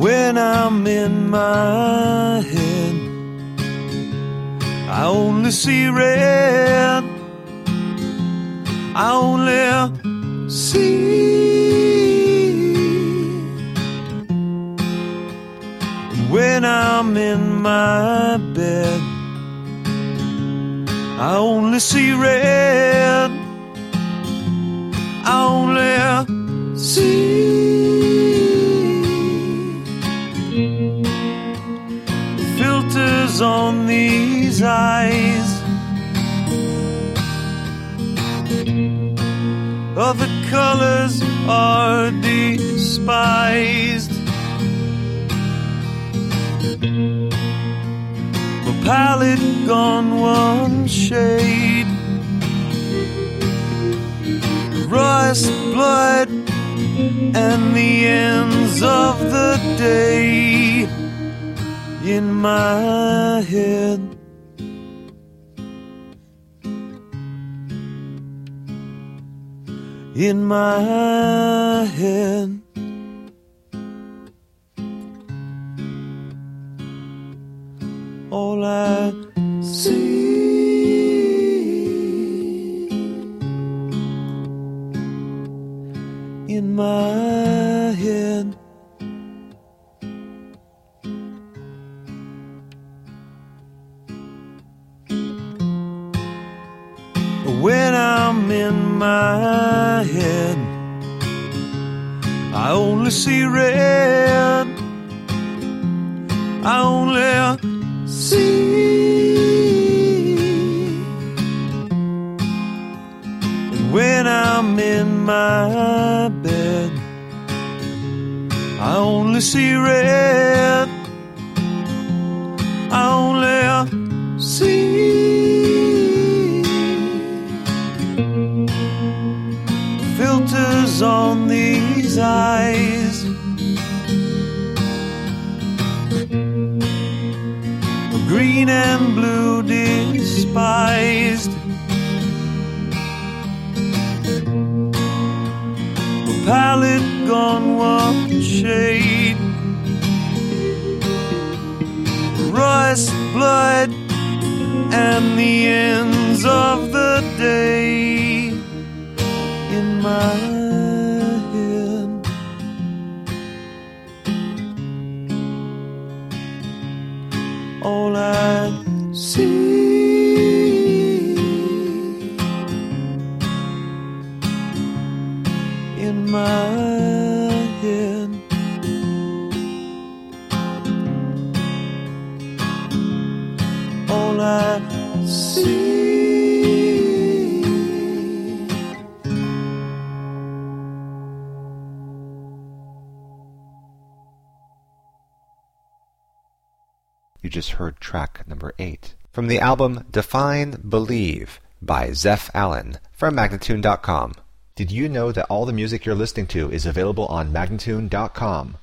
When I'm in my head, I only see red. I only see. When I'm in my bed, I only see red. I only see. Filters on these eyes, other colors are despised. My palette gone one shade, rust, blood, and the ends of the day in my head. In my head. All I see in my head. When I'm in my head, I only see red. I only see. And when I'm in my bed, I only see red. I only see. Filters on these eyes, green and blue despised. A palette gone one shade, rust, blood, and the ends of the day in my head. All I see in my head. All I see. You just heard track number 8 from the album Define Believe by Zeph Allen from Magnatune.com. Did you know that all the music you're listening to is available on Magnatune.com?